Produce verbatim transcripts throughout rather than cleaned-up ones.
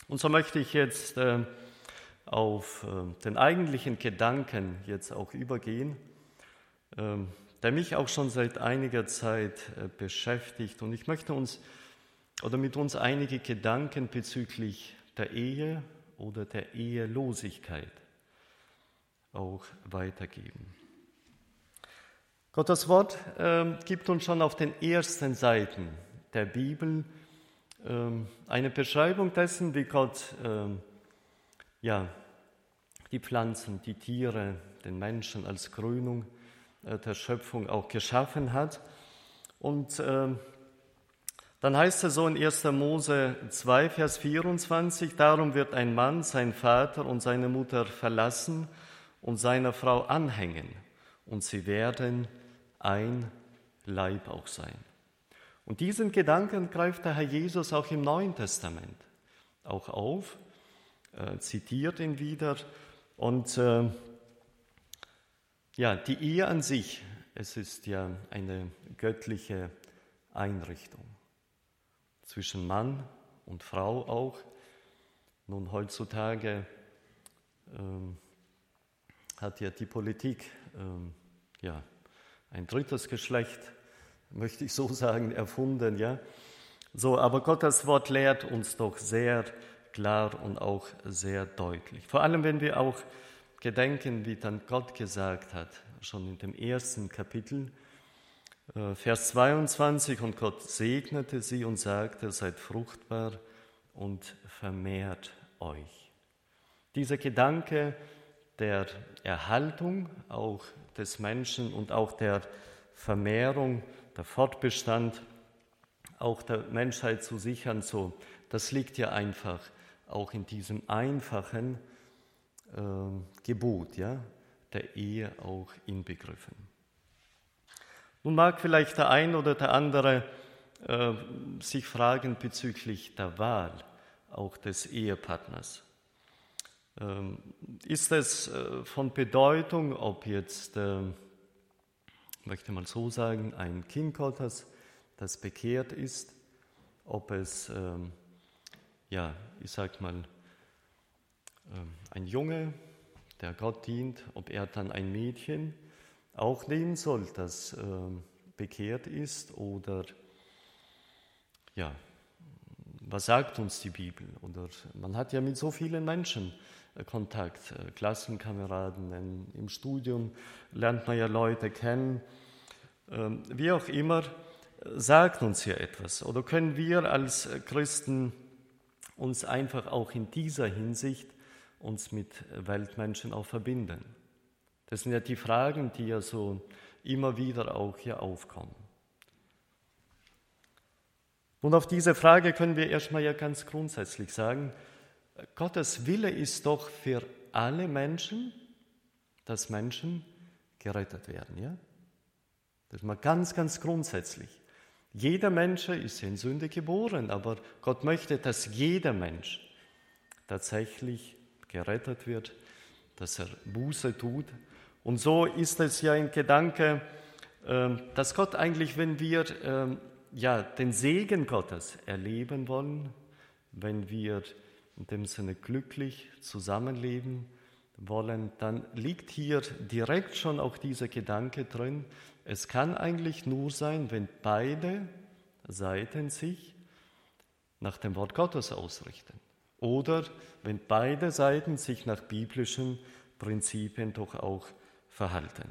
Und so möchte ich jetzt äh, auf äh, den eigentlichen Gedanken jetzt auch übergehen, äh, der mich auch schon seit einiger Zeit äh, beschäftigt. Und ich möchte uns oder mit uns einige Gedanken bezüglich der Ehe oder der Ehelosigkeit auch weitergeben. Gottes Wort äh, gibt uns schon auf den ersten Seiten der Bibel äh, eine Beschreibung dessen, wie Gott äh, ja, die Pflanzen, die Tiere, den Menschen als Krönung äh, der Schöpfung auch geschaffen hat. Und äh, dann heißt es so in erster Mose zwei, Vers vierundzwanzig, darum wird ein Mann seinen Vater und seine Mutter verlassen und seiner Frau anhängen, und sie werden ein Leib auch sein. Und diesen Gedanken greift der Herr Jesus auch im Neuen Testament auch auf, äh, zitiert ihn wieder. Und äh, ja, die Ehe an sich, es ist ja eine göttliche Einrichtung. Zwischen Mann und Frau auch. Nun, heutzutage ähm, hat ja die Politik ähm, ja, ein drittes Geschlecht, möchte ich so sagen, erfunden. Ja? So, aber Gottes Wort lehrt uns doch sehr klar und auch sehr deutlich. Vor allem, wenn wir auch gedenken, wie dann Gott gesagt hat, schon in dem ersten Kapitel, Vers zweiundzwanzig, und Gott segnete sie und sagte, seid fruchtbar und vermehrt euch. Dieser Gedanke der Erhaltung auch des Menschen und auch der Vermehrung, der Fortbestand auch der Menschheit zu sichern, so, das liegt ja einfach auch in diesem einfachen äh, Gebot, ja, der Ehe auch inbegriffen. Nun mag vielleicht der ein oder der andere äh, sich fragen bezüglich der Wahl auch des Ehepartners. Ähm, ist es äh, von Bedeutung, ob jetzt, äh, möchte mal so sagen, ein Kind Gottes, das bekehrt ist, ob es, äh, ja, ich sag mal, äh, ein Junge, der Gott dient, ob er dann ein Mädchen auch nehmen soll, das äh, bekehrt ist, oder ja, was sagt uns die Bibel? Oder man hat ja mit so vielen Menschen äh, Kontakt, äh, Klassenkameraden, in, im Studium lernt man ja Leute kennen, äh, wie auch immer, äh, sagt uns hier etwas. Oder können wir als Christen uns einfach auch in dieser Hinsicht uns mit Weltmenschen auch verbinden? Das sind ja die Fragen, die ja so immer wieder auch hier aufkommen. Und auf diese Frage können wir erstmal ja ganz grundsätzlich sagen, Gottes Wille ist doch für alle Menschen, dass Menschen gerettet werden. Ja? Das ist mal ganz, ganz grundsätzlich. Jeder Mensch ist in Sünde geboren, aber Gott möchte, dass jeder Mensch tatsächlich gerettet wird, dass er Buße tut. Und so ist es ja ein Gedanke, dass Gott eigentlich, wenn wir ja, den Segen Gottes erleben wollen, wenn wir in dem Sinne glücklich zusammenleben wollen, dann liegt hier direkt schon auch dieser Gedanke drin, es kann eigentlich nur sein, wenn beide Seiten sich nach dem Wort Gottes ausrichten oder wenn beide Seiten sich nach biblischen Prinzipien doch auch verhalten.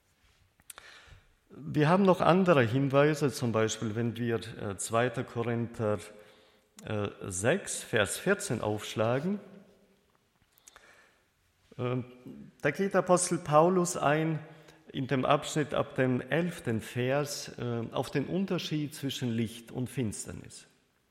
Wir haben noch andere Hinweise, zum Beispiel, wenn wir zweiter Korinther sechs, Vers vierzehn aufschlagen. Da geht Apostel Paulus ein, in dem Abschnitt ab dem elften Vers, auf den Unterschied zwischen Licht und Finsternis.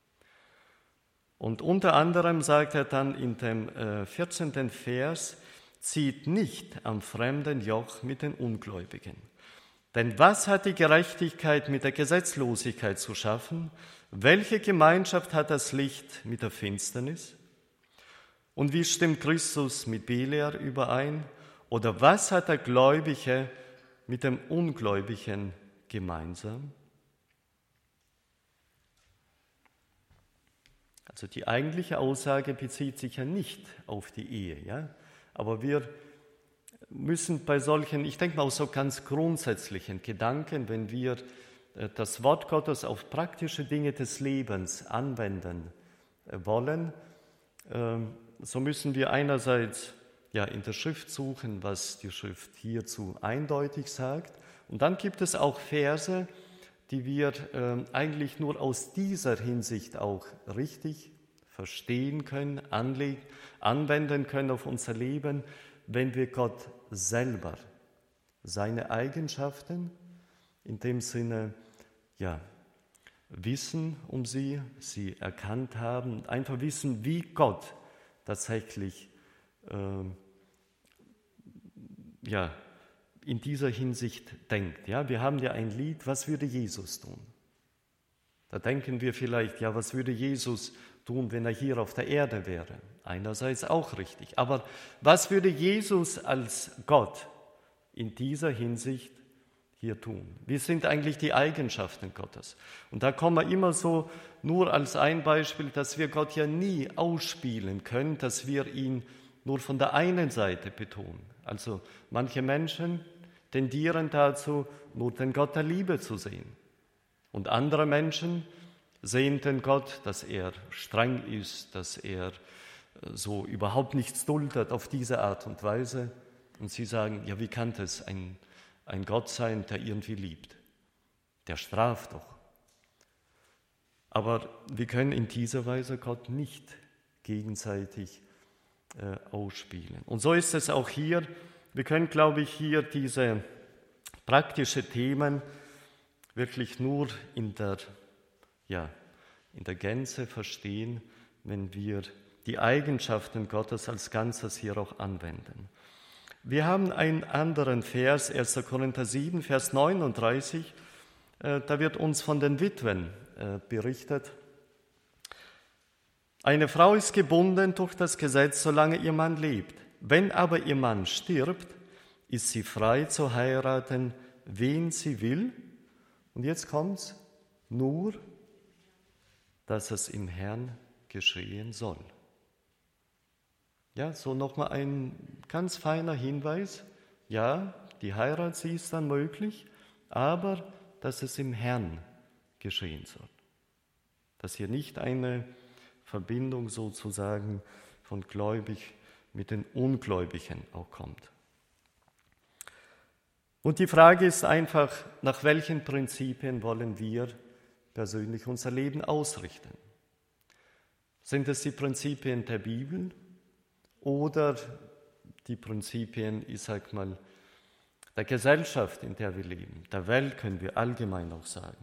Und unter anderem sagt er dann in dem vierzehnten Vers, zieht nicht am fremden Joch mit den Ungläubigen. Denn was hat die Gerechtigkeit mit der Gesetzlosigkeit zu schaffen? Welche Gemeinschaft hat das Licht mit der Finsternis? Und wie stimmt Christus mit Beliar überein? Oder was hat der Gläubige mit dem Ungläubigen gemeinsam? Also die eigentliche Aussage bezieht sich ja nicht auf die Ehe, ja? Aber wir müssen bei solchen, ich denke mal auch so ganz grundsätzlichen Gedanken, wenn wir das Wort Gottes auf praktische Dinge des Lebens anwenden wollen, so müssen wir einerseits ja in der Schrift suchen, was die Schrift hierzu eindeutig sagt, und dann gibt es auch Verse, die wir äh, eigentlich nur aus dieser Hinsicht auch richtig verstehen können, anleg- anwenden können auf unser Leben, wenn wir Gott selber, seine Eigenschaften, in dem Sinne, ja, wissen um sie, sie erkannt haben, einfach wissen, wie Gott tatsächlich äh, ja, in dieser Hinsicht denkt. Ja, wir haben ja ein Lied, was würde Jesus tun? Da denken wir vielleicht, ja, was würde Jesus tun, wenn er hier auf der Erde wäre? Einerseits auch richtig. Aber was würde Jesus als Gott in dieser Hinsicht hier tun? Wie sind eigentlich die Eigenschaften Gottes? Und da kommen wir immer so nur als ein Beispiel, dass wir Gott ja nie ausspielen können, dass wir ihn nur von der einen Seite betonen. Also manche Menschen tendieren dazu, nur den Gott der Liebe zu sehen. Und andere Menschen sehen den Gott, dass er streng ist, dass er so überhaupt nichts duldet auf diese Art und Weise. Und sie sagen, ja, wie kann das ein, ein Gott sein, der irgendwie liebt? Der straft doch. Aber wir können in dieser Weise Gott nicht gegenseitig äh, ausspielen. Und so ist es auch hier. Wir können, glaube ich, hier diese praktischen Themen wirklich nur in der, ja, in der Gänze verstehen, wenn wir die Eigenschaften Gottes als Ganzes hier auch anwenden. Wir haben einen anderen Vers, erster Korinther sieben, Vers neununddreißig, äh, da wird uns von den Witwen äh, berichtet. Eine Frau ist gebunden durch das Gesetz, solange ihr Mann lebt. Wenn aber ihr Mann stirbt, ist sie frei zu heiraten, wen sie will. Und jetzt kommt's, nur, dass es im Herrn geschehen soll. Ja, so nochmal ein ganz feiner Hinweis. Ja, die Heirat, sie ist dann möglich, aber dass es im Herrn geschehen soll. Dass hier nicht eine Verbindung sozusagen von gläubig mit den Ungläubigen auch kommt. Und die Frage ist einfach, nach welchen Prinzipien wollen wir persönlich unser Leben ausrichten? Sind es die Prinzipien der Bibel oder die Prinzipien, ich sag mal, der Gesellschaft, in der wir leben, der Welt, können wir allgemein auch sagen?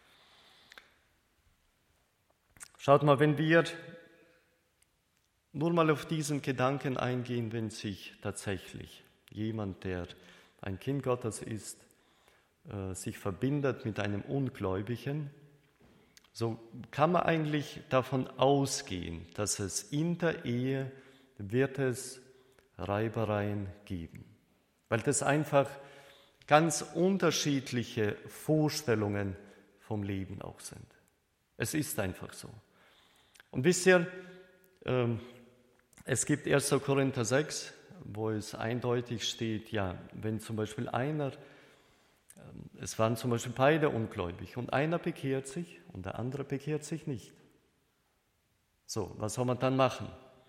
Schaut mal, wenn wir nur mal auf diesen Gedanken eingehen, wenn sich tatsächlich jemand, der ein Kind Gottes ist, äh, sich verbindet mit einem Ungläubigen, so kann man eigentlich davon ausgehen, dass es in der Ehe wird es Reibereien geben, weil das einfach ganz unterschiedliche Vorstellungen vom Leben auch sind. Es ist einfach so. Und wisst ihr, ähm, es gibt erster Korinther sechs, wo es eindeutig steht, ja, wenn zum Beispiel einer, es waren zum Beispiel beide ungläubig und einer bekehrt sich und der andere bekehrt sich nicht. So, was soll man dann machen?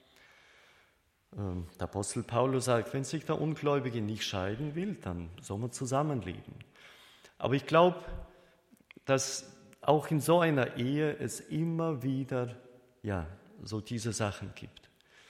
Ähm, der Apostel Paulus sagt, wenn sich der Ungläubige nicht scheiden will, dann soll man zusammenleben. Aber ich glaube, dass auch in so einer Ehe es immer wieder, ja, so diese Sachen gibt.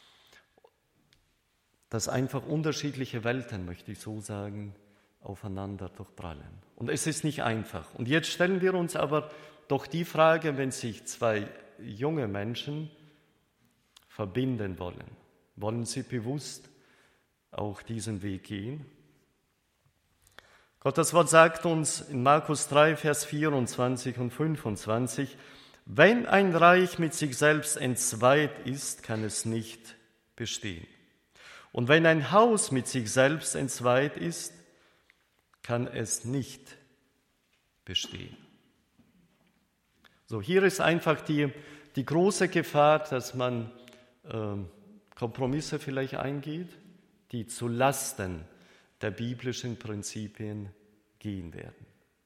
Dass einfach unterschiedliche Welten, möchte ich so sagen, aufeinander durchprallen. Und es ist nicht einfach. Und jetzt stellen wir uns aber doch die Frage, wenn sich zwei junge Menschen verbinden wollen, wollen sie bewusst auch diesen Weg gehen? Gottes Wort sagt uns in Markus drei, Vers vierundzwanzig und fünfundzwanzig, wenn ein Reich mit sich selbst entzweit ist, kann es nicht bestehen. Und wenn ein Haus mit sich selbst entzweit ist, kann es nicht bestehen. So, hier ist einfach die, die große Gefahr, dass man äh, Kompromisse vielleicht eingeht, die zu Lasten der biblischen Prinzipien gehen werden.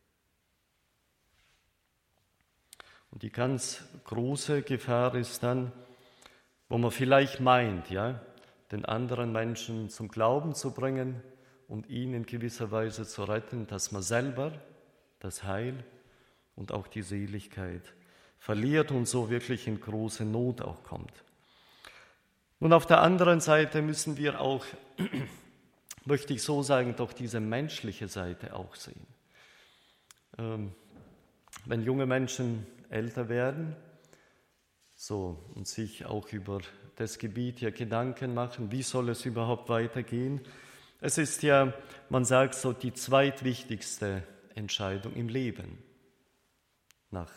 Und die ganz große Gefahr ist dann, wo man vielleicht meint, ja, den anderen Menschen zum Glauben zu bringen und ihn in gewisser Weise zu retten, dass man selber das Heil und auch die Seligkeit verliert und so wirklich in große Not auch kommt. Und auf der anderen Seite müssen wir auch, möchte ich so sagen, doch diese menschliche Seite auch sehen. Ähm, wenn junge Menschen älter werden, so und sich auch über das Gebiet ja Gedanken machen, wie soll es überhaupt weitergehen? Es ist ja, man sagt so, die zweitwichtigste Entscheidung im Leben. Nach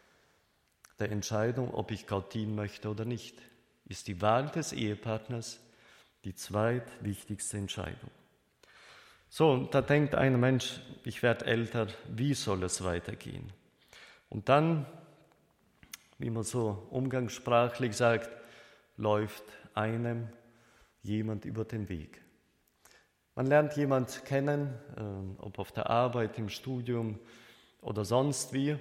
der Entscheidung, ob ich Gott dienen möchte oder nicht, ist die Wahl des Ehepartners die zweitwichtigste Entscheidung. So, und da denkt ein Mensch, ich werde älter, wie soll es weitergehen? Und dann, wie man so umgangssprachlich sagt, läuft einem jemand über den Weg. Man lernt jemand kennen, äh, ob auf der Arbeit, im Studium oder sonst wie.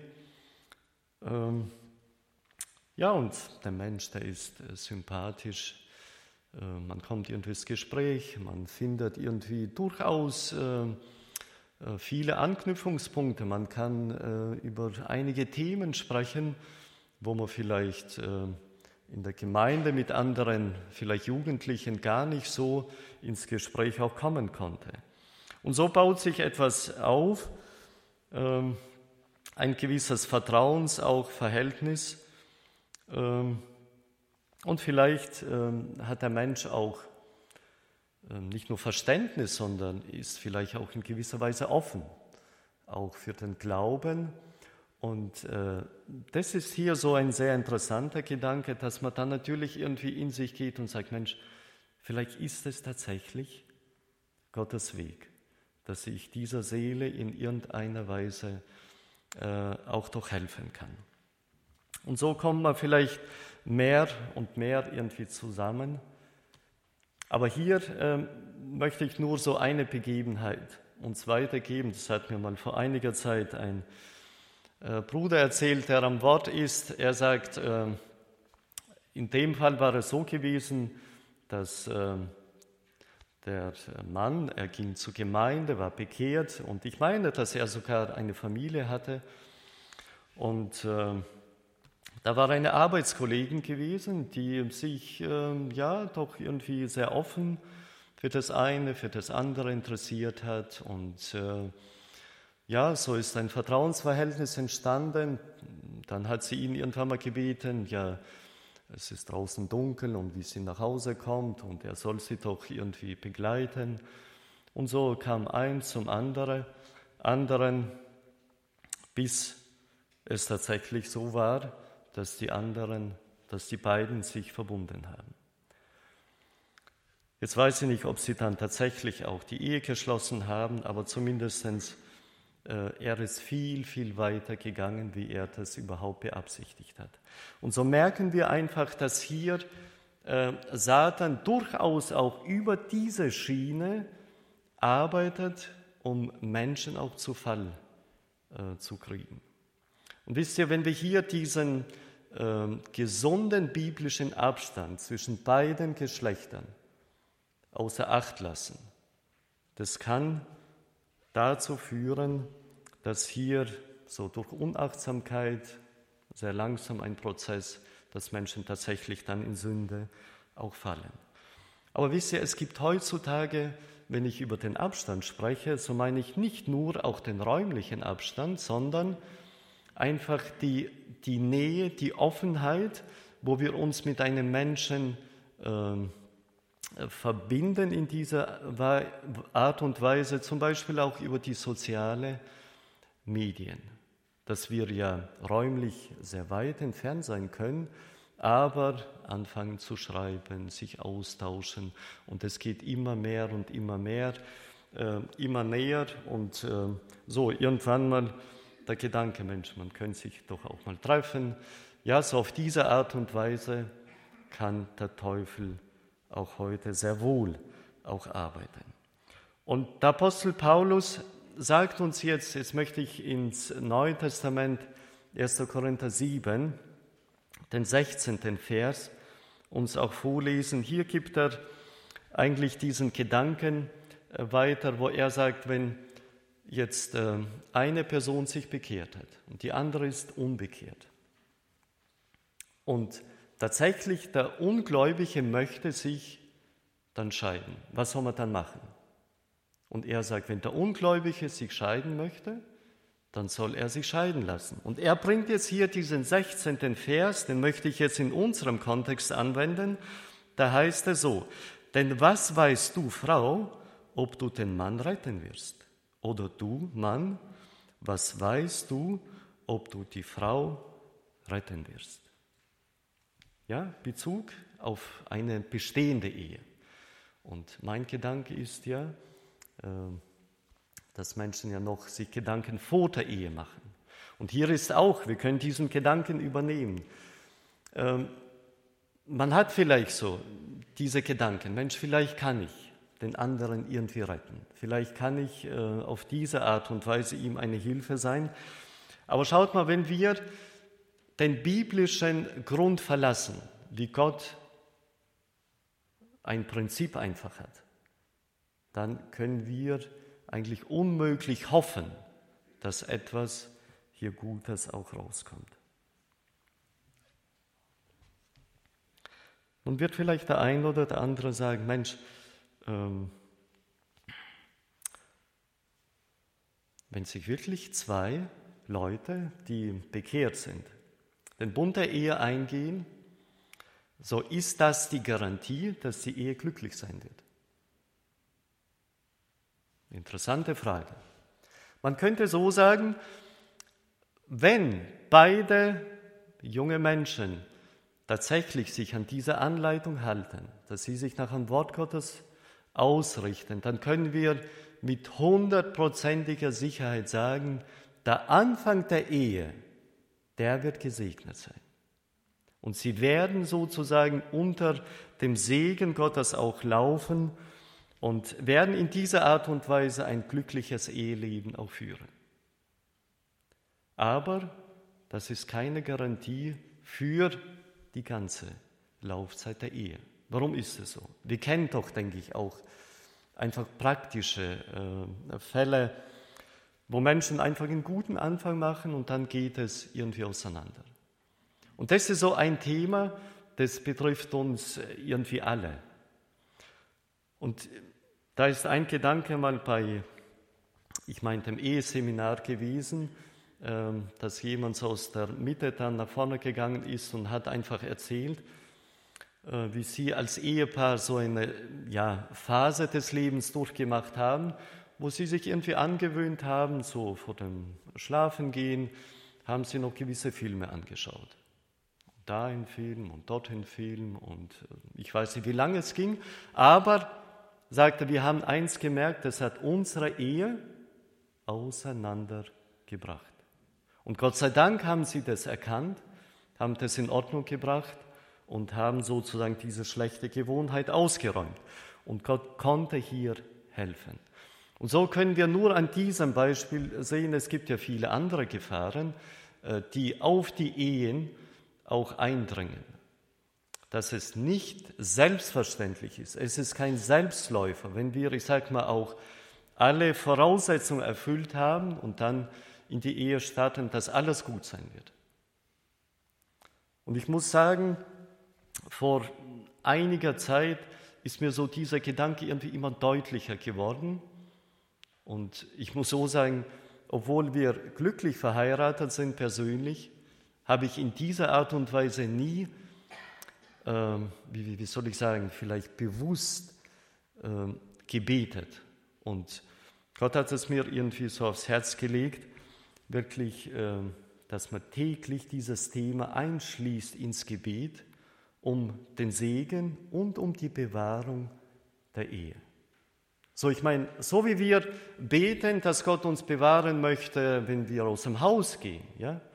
Ähm, ja, und der Mensch, der ist äh, sympathisch. Äh, man kommt irgendwie ins Gespräch, man findet irgendwie durchaus äh, äh, viele Anknüpfungspunkte. Man kann äh, über einige Themen sprechen, wo man vielleicht äh, in der Gemeinde mit anderen, vielleicht Jugendlichen, gar nicht so ins Gespräch auch kommen konnte. Und so baut sich etwas auf, ähm, ein gewisses Vertrauens auch Verhältnis. Ähm, und vielleicht ähm, hat der Mensch auch ähm, nicht nur Verständnis, sondern ist vielleicht auch in gewisser Weise offen, auch für den Glauben. Und äh, das ist hier so ein sehr interessanter Gedanke, dass man dann natürlich irgendwie in sich geht und sagt, Mensch, vielleicht ist es tatsächlich Gottes Weg, dass ich dieser Seele in irgendeiner Weise äh, auch doch helfen kann. Und so kommt man vielleicht mehr und mehr irgendwie zusammen. Aber hier äh, möchte ich nur so eine Begebenheit uns weitergeben. Das hat mir mal vor einiger Zeit ein Bruder erzählt, der am Wort ist. Er sagt, äh, in dem Fall war es so gewesen, dass äh, der Mann, er ging zur Gemeinde, war bekehrt und ich meine, dass er sogar eine Familie hatte. Und äh, da war eine Arbeitskollegin gewesen, die sich äh, ja doch irgendwie sehr offen für das eine, für das andere interessiert hat und äh, ja, so ist ein Vertrauensverhältnis entstanden. Dann hat sie ihn irgendwann mal gebeten, ja, es ist draußen dunkel und wie sie nach Hause kommt und er soll sie doch irgendwie begleiten. Und so kam eins zum anderen, anderen, bis es tatsächlich so war, dass die anderen, dass die beiden sich verbunden haben. Jetzt weiß ich nicht, ob sie dann tatsächlich auch die Ehe geschlossen haben, aber zumindestens er ist viel, viel weiter gegangen, wie er das überhaupt beabsichtigt hat. Und so merken wir einfach, dass hier äh, Satan durchaus auch über diese Schiene arbeitet, um Menschen auch zu Fall äh, zu kriegen. Und wisst ihr, wenn wir hier diesen äh, gesunden biblischen Abstand zwischen beiden Geschlechtern außer Acht lassen, das kann dazu führen, dass hier so durch Unachtsamkeit sehr langsam ein Prozess, dass Menschen tatsächlich dann in Sünde auch fallen. Aber wisst ihr, es gibt heutzutage, wenn ich über den Abstand spreche, so meine ich nicht nur auch den räumlichen Abstand, sondern einfach die, die Nähe, die Offenheit, wo wir uns mit einem Menschen äh, verbinden in dieser Art und Weise, zum Beispiel auch über die sozialen Medien, dass wir ja räumlich sehr weit entfernt sein können, aber anfangen zu schreiben, sich austauschen und es geht immer mehr und immer mehr, äh, immer näher und äh, so irgendwann mal der Gedanke, Mensch, man könnte sich doch auch mal treffen, Ja, so auf diese Art und Weise kann der Teufel auch heute sehr wohl auch arbeiten. Und der Apostel Paulus sagt uns jetzt, jetzt möchte ich ins Neue Testament, erster Korinther sieben, den sechzehnten Vers, uns auch vorlesen. Hier gibt er eigentlich diesen Gedanken weiter, wo er sagt, wenn jetzt eine Person sich bekehrt hat und die andere ist unbekehrt und tatsächlich der Ungläubige möchte sich dann scheiden, was soll man dann machen? Und er sagt, wenn der Ungläubige sich scheiden möchte, dann soll er sich scheiden lassen. Und er bringt jetzt hier diesen sechzehnten Vers, den möchte ich jetzt in unserem Kontext anwenden. Da heißt es so, denn was weißt du, Frau, ob du den Mann retten wirst? Oder du, Mann, was weißt du, ob du die Frau retten wirst? Ja, Bezug auf eine bestehende Ehe. Und mein Gedanke ist ja, dass Menschen ja noch sich Gedanken vor der Ehe machen. Und hier ist auch, wir können diesen Gedanken übernehmen. Ähm, man hat vielleicht so diese Gedanken, Mensch, vielleicht kann ich den anderen irgendwie retten. Vielleicht kann ich äh, auf diese Art und Weise ihm eine Hilfe sein. Aber schaut mal, wenn wir den biblischen Grund verlassen, wie Gott ein Prinzip einfach hat, dann können wir eigentlich unmöglich hoffen, dass etwas hier Gutes auch rauskommt. Nun wird vielleicht der eine oder der andere sagen, Mensch, ähm, wenn sich wirklich zwei Leute, die bekehrt sind, den Bund der Ehe eingehen, so ist das die Garantie, dass die Ehe glücklich sein wird. Interessante Frage. Man könnte so sagen, wenn beide junge Menschen tatsächlich sich an diese Anleitung halten, dass sie sich nach dem Wort Gottes ausrichten, dann können wir mit hundertprozentiger Sicherheit sagen, der Anfang der Ehe, der wird gesegnet sein. Und sie werden sozusagen unter dem Segen Gottes auch laufen und werden in dieser Art und Weise ein glückliches Eheleben auch führen. Aber das ist keine Garantie für die ganze Laufzeit der Ehe. Warum ist es so? Wir kennen doch, denke ich, auch einfach praktische äh, Fälle, wo Menschen einfach einen guten Anfang machen und dann geht es irgendwie auseinander. Und das ist so ein Thema, das betrifft uns irgendwie alle. Und da ist ein Gedanke mal bei, ich meine, dem Eheseminar gewesen, äh, dass jemand so aus der Mitte dann nach vorne gegangen ist und hat einfach erzählt, äh, wie sie als Ehepaar so eine ja, Phase des Lebens durchgemacht haben, wo sie sich irgendwie angewöhnt haben, so vor dem Schlafengehen, haben sie noch gewisse Filme angeschaut. Da ein Film und dort ein Film und ich weiß nicht, wie lange es ging, aber sagte, wir haben eins gemerkt, das hat unsere Ehe auseinandergebracht. Und Gott sei Dank haben sie das erkannt, haben das in Ordnung gebracht und haben sozusagen diese schlechte Gewohnheit ausgeräumt. Und Gott konnte hier helfen. Und so können wir nur an diesem Beispiel sehen, es gibt ja viele andere Gefahren, die auf die Ehen auch eindringen. Dass es nicht selbstverständlich ist. Es ist kein Selbstläufer. Wenn wir, ich sage mal, auch alle Voraussetzungen erfüllt haben und dann in die Ehe starten, dass alles gut sein wird. Und ich muss sagen, vor einiger Zeit ist mir so dieser Gedanke irgendwie immer deutlicher geworden. Und ich muss so sagen, obwohl wir glücklich verheiratet sind persönlich, habe ich in dieser Art und Weise nie, äh, wie, wie soll ich sagen, vielleicht bewusst äh, gebetet. Und Gott hat es mir irgendwie so aufs Herz gelegt, wirklich, äh, dass man täglich dieses Thema einschließt ins Gebet, um den Segen und um die Bewahrung der Ehe. So, ich meine, so wie wir beten, dass Gott uns bewahren möchte, wenn wir aus dem Haus gehen, ja,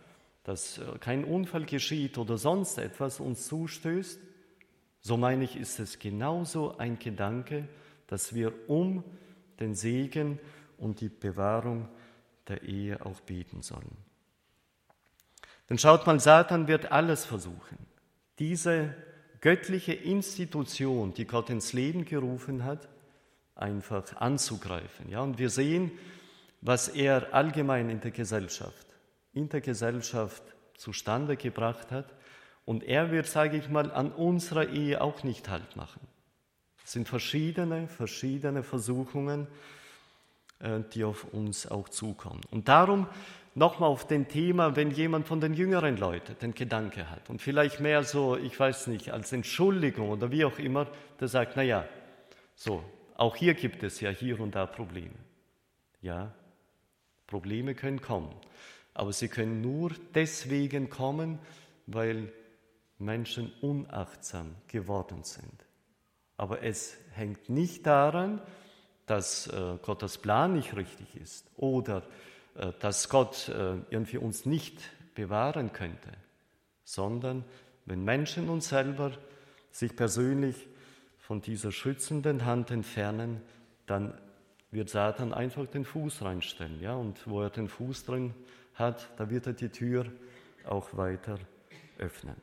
dass kein Unfall geschieht oder sonst etwas uns zustößt, so meine ich, ist es genauso ein Gedanke, dass wir um den Segen und die Bewahrung der Ehe auch beten sollen. Denn schaut mal, Satan wird alles versuchen, diese göttliche Institution, die Gott ins Leben gerufen hat, einfach anzugreifen. Ja, und wir sehen, was er allgemein in der Gesellschaft, in der Gesellschaft zustande gebracht hat. Und er wird, sage ich mal, an unserer Ehe auch nicht Halt machen. Es sind verschiedene, verschiedene Versuchungen, die auf uns auch zukommen. Und darum nochmal auf den Thema, wenn jemand von den jüngeren Leuten den Gedanke hat und vielleicht mehr so, ich weiß nicht, als Entschuldigung oder wie auch immer, der sagt, naja, so, auch hier gibt es ja hier und da Probleme. Ja, Probleme können kommen, aber sie können nur deswegen kommen, weil Menschen unachtsam geworden sind. Aber es hängt nicht daran, dass äh, Gottes Plan nicht richtig ist oder äh, dass Gott äh, irgendwie uns nicht bewahren könnte, sondern wenn Menschen uns selber sich persönlich von dieser schützenden Hand entfernen, dann wird Satan einfach den Fuß reinstellen. Ja? Und wo er den Fuß drin hat, da wird er die Tür auch weiter öffnen.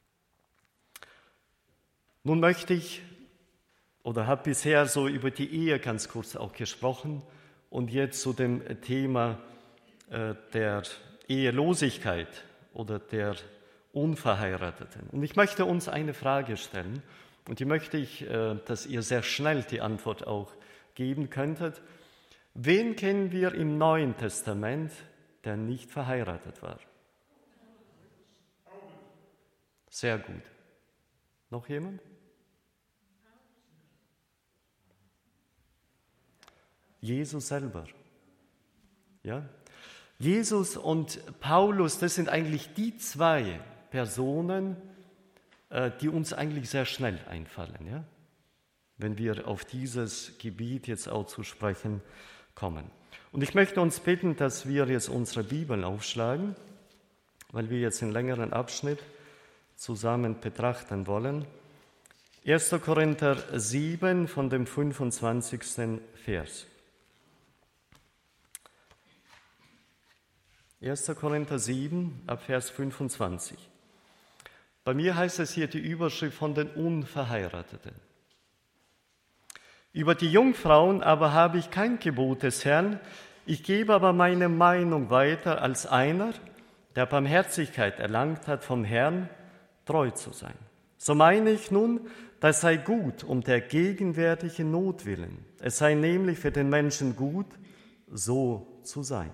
Nun möchte ich oder habe bisher so über die Ehe ganz kurz auch gesprochen und jetzt zu dem Thema äh, der Ehelosigkeit oder der Unverheirateten. Und ich möchte uns eine Frage stellen und die möchte ich, äh, dass ihr sehr schnell die Antwort auch geben könntet. Wen kennen wir im Neuen Testament, der nicht verheiratet war? Sehr gut. Noch jemand? Jesus selber. Ja? Jesus und Paulus, das sind eigentlich die zwei Personen, die uns eigentlich sehr schnell einfallen, ja? Wenn wir auf dieses Gebiet jetzt auch zu sprechen kommen. Und ich möchte uns bitten, dass wir jetzt unsere Bibel aufschlagen, weil wir jetzt einen längeren Abschnitt zusammen betrachten wollen. erster Korinther sieben von dem fünfundzwanzigsten Vers. erster Korinther sieben, ab Vers fünfundzwanzig. Bei mir heißt es hier die Überschrift von den Unverheirateten. Über die Jungfrauen aber habe ich kein Gebot des Herrn, ich gebe aber meine Meinung weiter als einer, der Barmherzigkeit erlangt hat vom Herrn, treu zu sein. So meine ich nun, das sei gut um der gegenwärtigen Not willen. Es sei nämlich für den Menschen gut, so zu sein.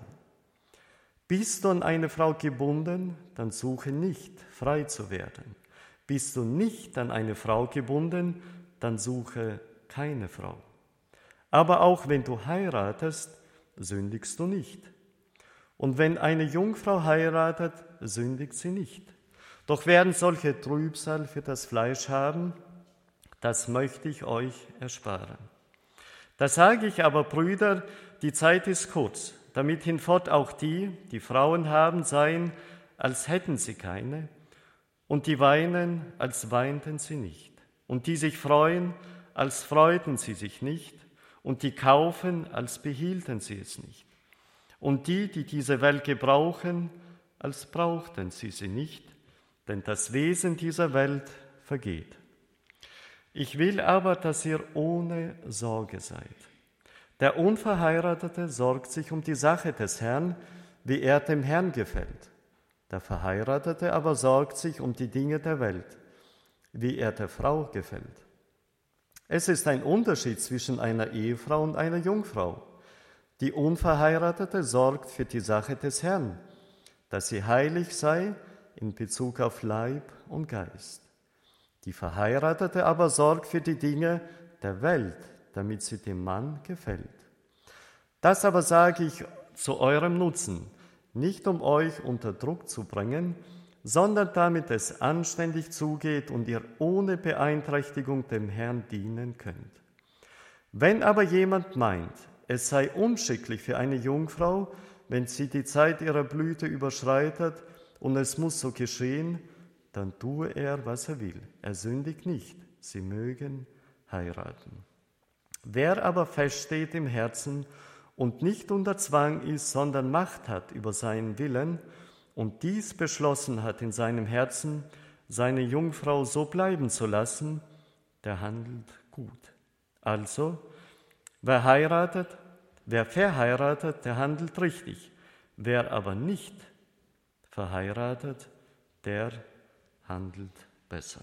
Bist du an eine Frau gebunden, dann suche nicht, frei zu werden. Bist du nicht an eine Frau gebunden, dann suche keine Frau. Aber auch wenn du heiratest, sündigst du nicht. Und wenn eine Jungfrau heiratet, sündigt sie nicht. Doch werden solche Trübsal für das Fleisch haben, das möchte ich euch ersparen. Da sage ich aber, Brüder, die Zeit ist kurz, damit hinfort auch die, die Frauen haben, seien, als hätten sie keine, und die weinen, als weinten sie nicht, und die sich freuen, als freuten sie sich nicht, und die kaufen, als behielten sie es nicht, und die, die diese Welt gebrauchen, als brauchten sie sie nicht, denn das Wesen dieser Welt vergeht. Ich will aber, dass ihr ohne Sorge seid. Der Unverheiratete sorgt sich um die Sache des Herrn, wie er dem Herrn gefällt. Der Verheiratete aber sorgt sich um die Dinge der Welt, wie er der Frau gefällt. Es ist ein Unterschied zwischen einer Ehefrau und einer Jungfrau. Die Unverheiratete sorgt für die Sache des Herrn, dass sie heilig sei in Bezug auf Leib und Geist. Die Verheiratete aber sorgt für die Dinge der Welt, damit sie dem Mann gefällt. Das aber sage ich zu eurem Nutzen, nicht um euch unter Druck zu bringen, sondern damit es anständig zugeht und ihr ohne Beeinträchtigung dem Herrn dienen könnt. Wenn aber jemand meint, es sei unschicklich für eine Jungfrau, wenn sie die Zeit ihrer Blüte überschreitet, und es muss so geschehen, dann tue er, was er will. Er sündigt nicht. Sie mögen heiraten. Wer aber feststeht im Herzen und nicht unter Zwang ist, sondern Macht hat über seinen Willen und dies beschlossen hat in seinem Herzen, seine Jungfrau so bleiben zu lassen, der handelt gut. Also, wer heiratet, wer verheiratet, der handelt richtig. Wer aber nicht verheiratet, der handelt besser.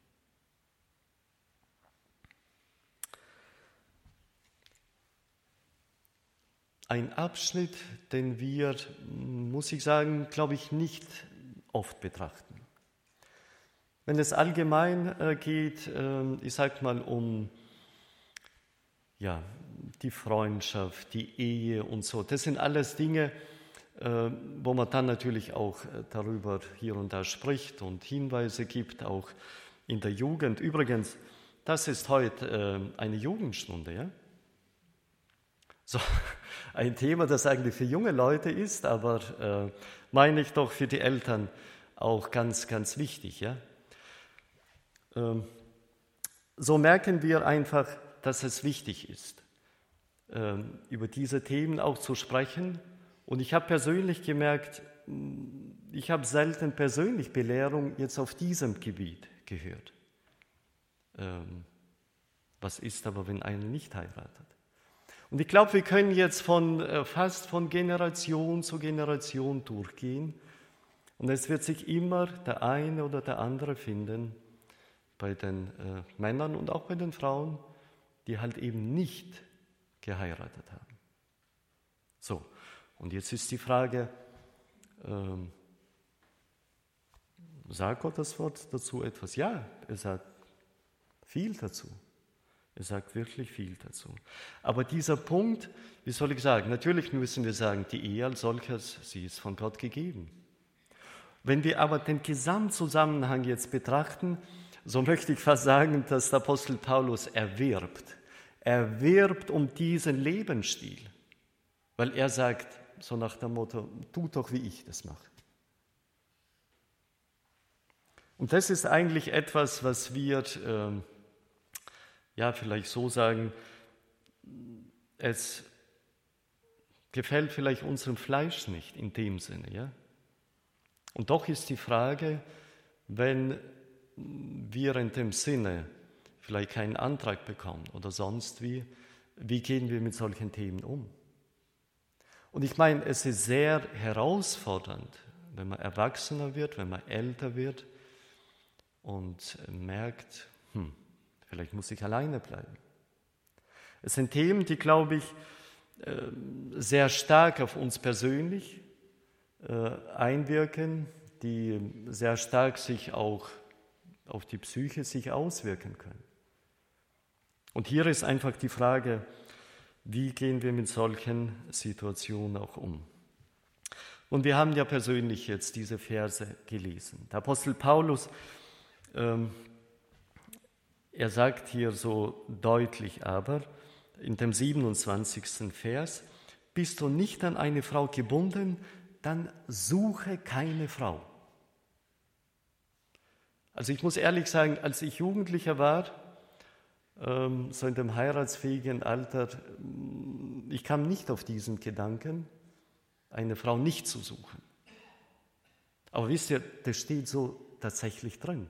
Ein Abschnitt, den wir, muss ich sagen, glaube ich, nicht oft betrachten. Wenn es allgemein äh, geht, äh, ich sage mal um ja, die Freundschaft, die Ehe und so, das sind alles Dinge, äh, wo man dann natürlich auch äh, darüber hier und da spricht und Hinweise gibt, auch in der Jugend. Übrigens, das ist heute äh, eine Jugendstunde, ja? So, ein Thema, das eigentlich für junge Leute ist, aber äh, meine ich doch für die Eltern auch ganz, ganz wichtig. Ja? Ähm, so merken wir einfach, dass es wichtig ist, ähm, über diese Themen auch zu sprechen. Und ich habe persönlich gemerkt, ich habe selten persönlich Belehrung jetzt auf diesem Gebiet gehört. Ähm, was ist aber, wenn einer nicht heiratet? Und ich glaube, wir können jetzt von, äh, fast von Generation zu Generation durchgehen und es wird sich immer der eine oder der andere finden bei den äh, Männern und auch bei den Frauen, die halt eben nicht geheiratet haben. So, und jetzt ist die Frage, ähm, sagt Gott das Wort dazu etwas? Ja, er sagt viel dazu. Er sagt wirklich viel dazu. Aber dieser Punkt, wie soll ich sagen, natürlich müssen wir sagen, die Ehe als solches, sie ist von Gott gegeben. Wenn wir aber den Gesamtzusammenhang jetzt betrachten, so möchte ich fast sagen, dass der Apostel Paulus erwirbt. Er wirbt um diesen Lebensstil, weil er sagt, so nach dem Motto, tu doch, wie ich das mache. Und das ist eigentlich etwas, was wir... Äh, ja, vielleicht so sagen, es gefällt vielleicht unserem Fleisch nicht in dem Sinne, ja. Und doch ist die Frage, wenn wir in dem Sinne vielleicht keinen Antrag bekommen oder sonst wie, wie gehen wir mit solchen Themen um? Und ich meine, es ist sehr herausfordernd, wenn man erwachsener wird, wenn man älter wird und merkt, hm, vielleicht muss ich alleine bleiben. Es sind Themen, die, glaube ich, sehr stark auf uns persönlich einwirken, die sehr stark sich auch auf die Psyche sich auswirken können. Und hier ist einfach die Frage, wie gehen wir mit solchen Situationen auch um? Und wir haben ja persönlich jetzt diese Verse gelesen. Der Apostel Paulus, ähm, er sagt hier so deutlich aber, in dem siebenundzwanzigsten Vers, bist du nicht an eine Frau gebunden, dann suche keine Frau. Also ich muss ehrlich sagen, als ich Jugendlicher war, ähm, so in dem heiratsfähigen Alter, ich kam nicht auf diesen Gedanken, eine Frau nicht zu suchen. Aber wisst ihr, das steht so tatsächlich drin.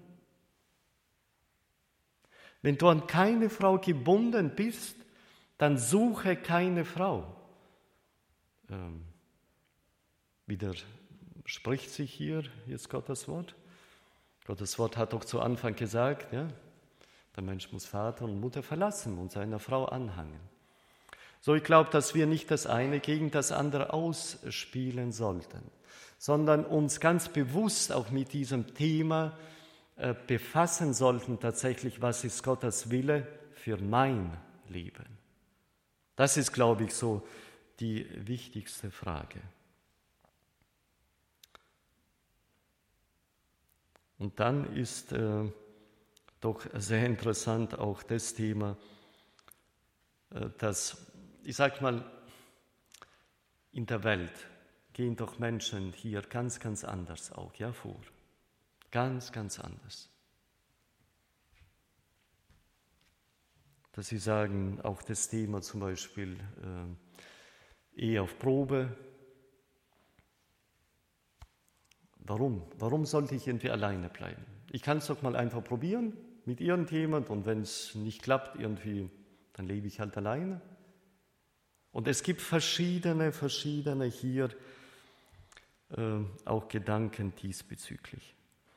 Wenn du an keine Frau gebunden bist, dann suche keine Frau. Ähm, widerspricht sich hier jetzt Gottes Wort? Gottes Wort hat doch zu Anfang gesagt, ja, der Mensch muss Vater und Mutter verlassen und seiner Frau anhangen. So, ich glaube, dass wir nicht das eine gegen das andere ausspielen sollten, sondern uns ganz bewusst auch mit diesem Thema äh, befassen sollten, tatsächlich, was ist Gottes Wille für mein Leben. Das ist, glaube ich, so die wichtigste Frage. Und dann ist äh, doch sehr interessant auch das Thema, äh, dass, ich sage mal, in der Welt gehen doch Menschen hier ganz, ganz anders auch, ja, vor. Ganz, ganz anders. Dass sie sagen, auch das Thema zum Beispiel äh, Ehe auf Probe. Warum? Warum sollte ich irgendwie alleine bleiben? Ich kann es doch mal einfach probieren mit irgendjemand und wenn es nicht klappt irgendwie, dann lebe ich halt alleine. Und es gibt verschiedene, verschiedene hier äh, auch Gedanken diesbezüglich.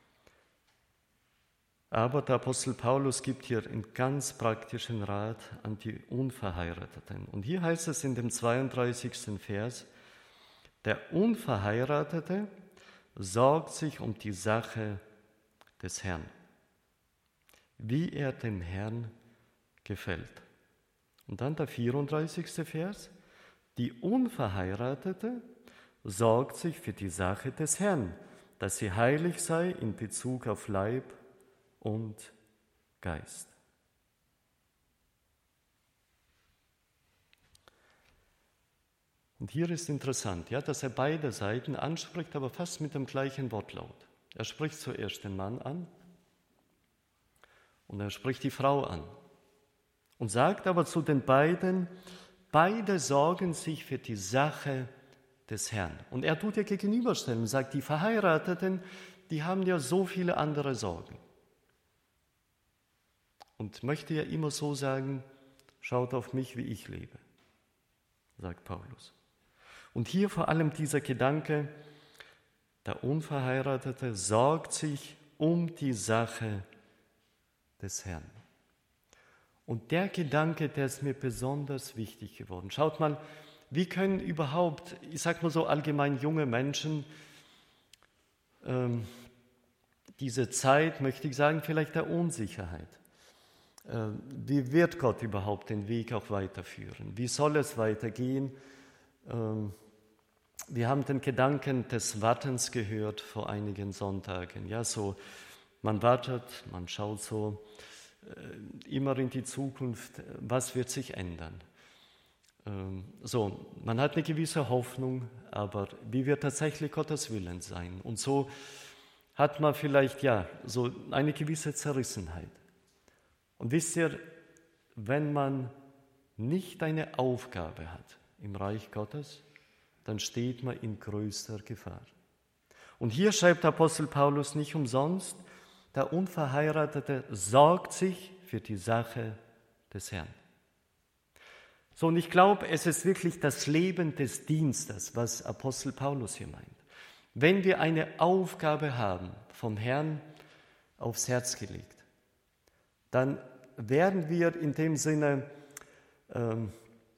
Aber der Apostel Paulus gibt hier einen ganz praktischen Rat an die Unverheirateten. Und hier heißt es in dem zweiunddreißigsten Vers, der Unverheiratete sorgt sich um die Sache des Herrn, wie er dem Herrn gefällt. Und dann der vierunddreißigste Vers, die Unverheiratete sorgt sich für die Sache des Herrn, dass sie heilig sei in Bezug auf Leib und Geist. Und hier ist interessant, ja, dass er beide Seiten anspricht, aber fast mit dem gleichen Wortlaut. Er spricht zuerst den Mann an und er spricht die Frau an und sagt aber zu den beiden, beide sorgen sich für die Sache des Herrn. Und er tut ja gegenüberstellen und sagt, die Verheirateten, die haben ja so viele andere Sorgen. Und möchte ja immer so sagen, schaut auf mich, wie ich lebe, sagt Paulus. Und hier vor allem dieser Gedanke, der Unverheiratete sorgt sich um die Sache des Herrn. Und der Gedanke, der ist mir besonders wichtig geworden. Schaut mal, wie können überhaupt, ich sage mal so allgemein junge Menschen, ähm, diese Zeit, möchte ich sagen, vielleicht der Unsicherheit, wie wird Gott überhaupt den Weg auch weiterführen? Wie soll es weitergehen? Wir haben den Gedanken des Wartens gehört vor einigen Sonntagen. Ja, so, man wartet, man schaut so immer in die Zukunft, was wird sich ändern? So, man hat eine gewisse Hoffnung, aber wie wird tatsächlich Gottes Willen sein? Und so hat man vielleicht ja so eine gewisse Zerrissenheit. Und wisst ihr, wenn man nicht eine Aufgabe hat im Reich Gottes, dann steht man in größter Gefahr. Und hier schreibt der Apostel Paulus nicht umsonst, der Unverheiratete sorgt sich für die Sache des Herrn. So, und ich glaube, es ist wirklich das Leben des Dienstes, was Apostel Paulus hier meint. Wenn wir eine Aufgabe haben, vom Herrn aufs Herz gelegt, dann werden wir in dem Sinne ähm,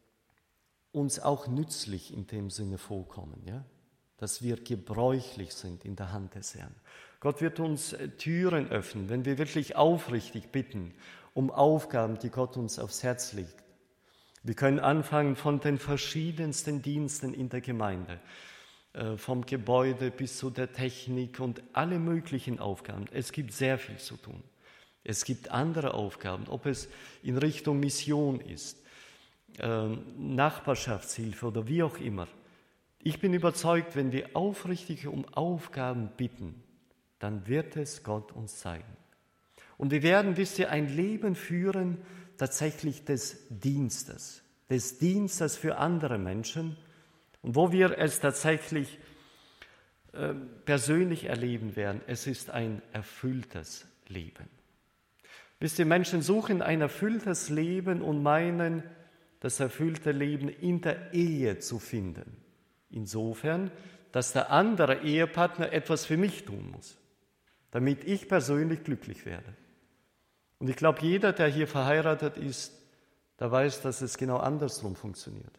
uns auch nützlich in dem Sinne vorkommen, ja? Dass wir gebräuchlich sind in der Hand des Herrn. Gott wird uns Türen öffnen, wenn wir wirklich aufrichtig bitten um Aufgaben, die Gott uns aufs Herz legt. Wir können anfangen von den verschiedensten Diensten in der Gemeinde, äh, vom Gebäude bis zu der Technik und alle möglichen Aufgaben. Es gibt sehr viel zu tun. Es gibt andere Aufgaben, ob es in Richtung Mission ist, äh, Nachbarschaftshilfe oder wie auch immer. Ich bin überzeugt, wenn wir aufrichtig um Aufgaben bitten, dann wird es Gott uns zeigen. Und wir werden, wisst ihr, ein Leben führen, tatsächlich des Dienstes, des Dienstes für andere Menschen und wo wir es tatsächlich äh, persönlich erleben werden. Es ist ein erfülltes Leben. Wisst ihr, Menschen suchen ein erfülltes Leben und meinen, das erfüllte Leben in der Ehe zu finden. Insofern, dass der andere Ehepartner etwas für mich tun muss, damit ich persönlich glücklich werde. Und ich glaube, jeder, der hier verheiratet ist, der weiß, dass es genau andersrum funktioniert.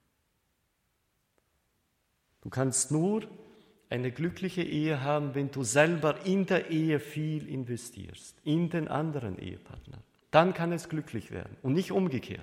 Du kannst nur eine glückliche Ehe haben, wenn du selber in der Ehe viel investierst, in den anderen Ehepartner. Dann kann es glücklich werden und nicht umgekehrt.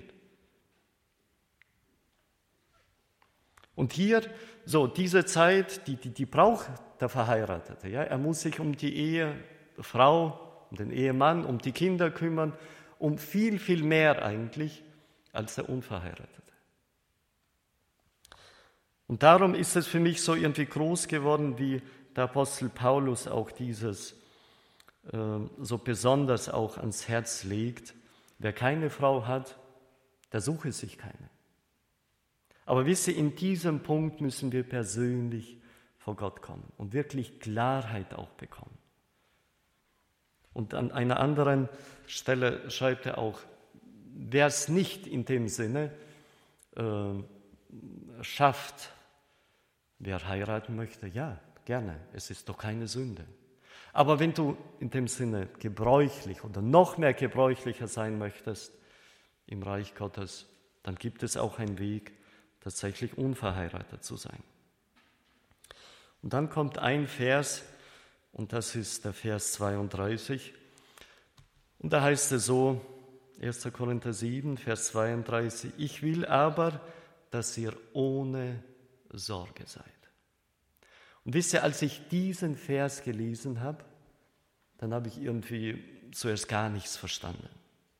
Und hier, so diese Zeit, die, die, die braucht der Verheiratete. Ja? Er muss sich um die Ehefrau, um den Ehemann, um die Kinder kümmern, um viel, viel mehr eigentlich als der Unverheiratete. Und darum ist es für mich so irgendwie groß geworden, wie der Apostel Paulus auch dieses äh, so besonders auch ans Herz legt. Wer keine Frau hat, der suche sich keine. Aber wisst ihr, in diesem Punkt müssen wir persönlich vor Gott kommen und wirklich Klarheit auch bekommen. Und an einer anderen Stelle schreibt er auch, wer es nicht in dem Sinne äh, schafft, wer heiraten möchte, ja, gerne, es ist doch keine Sünde. Aber wenn du in dem Sinne gebräuchlich oder noch mehr gebräuchlicher sein möchtest im Reich Gottes, dann gibt es auch einen Weg, tatsächlich unverheiratet zu sein. Und dann kommt ein Vers, und das ist der Vers zweiunddreißig. Und da heißt es so, erster Korinther sieben, Vers zweiunddreißig, ich will aber, dass ihr ohne Sorge seid. Und wisst ihr, als ich diesen Vers gelesen habe, dann habe ich irgendwie zuerst gar nichts verstanden.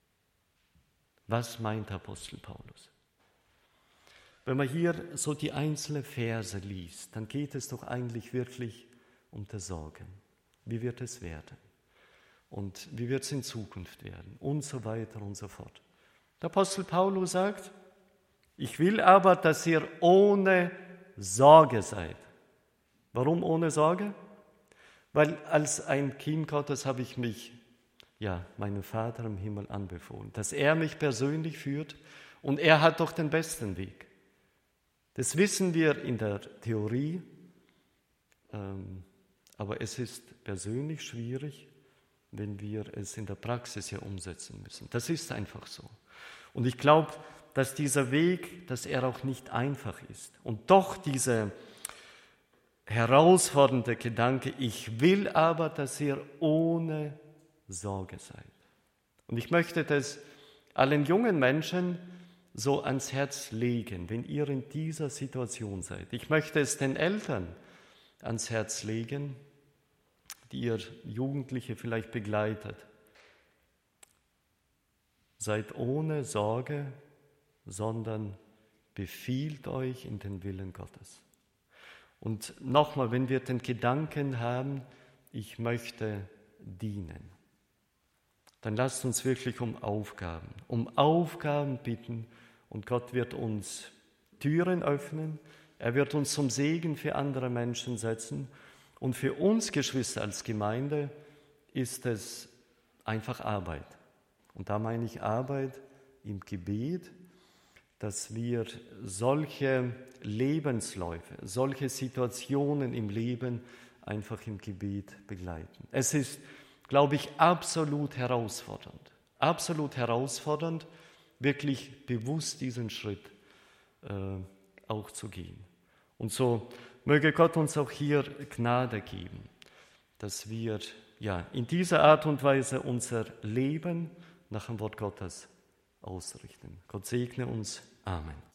Was meint Apostel Paulus? Wenn man hier so die einzelnen Verse liest, dann geht es doch eigentlich wirklich um die Sorge. Wie wird es werden? Und wie wird es in Zukunft werden? Und so weiter und so fort. Der Apostel Paulus sagt, ich will aber, dass ihr ohne Sorge seid. Warum ohne Sorge? Weil als ein Kind Gottes habe ich mich, ja, meinem Vater im Himmel anbefohlen, dass er mich persönlich führt und er hat doch den besten Weg. Das wissen wir in der Theorie, ähm, aber es ist persönlich schwierig, wenn wir es in der Praxis ja umsetzen müssen. Das ist einfach so. Und ich glaube, dass dieser Weg, dass er auch nicht einfach ist. Und doch dieser herausfordernde Gedanke, ich will aber, dass ihr ohne Sorge seid. Und ich möchte das allen jungen Menschen so ans Herz legen, wenn ihr in dieser Situation seid. Ich möchte es den Eltern ans Herz legen, die ihr Jugendliche vielleicht begleitet. Seid ohne Sorge, sondern befiehlt euch in den Willen Gottes. Und nochmal, wenn wir den Gedanken haben, ich möchte dienen, dann lasst uns wirklich um Aufgaben, um Aufgaben bitten und Gott wird uns Türen öffnen, er wird uns zum Segen für andere Menschen setzen und für uns Geschwister als Gemeinde ist es einfach Arbeit. Und da meine ich Arbeit im Gebet, dass wir solche Lebensläufe, solche Situationen im Leben einfach im Gebet begleiten. Es ist, glaube ich, absolut herausfordernd, absolut herausfordernd, wirklich bewusst diesen Schritt äh, auch zu gehen. Und so möge Gott uns auch hier Gnade geben, dass wir ja in dieser Art und Weise unser Leben nach dem Wort Gottes ausrichten. Gott segne uns. Amen.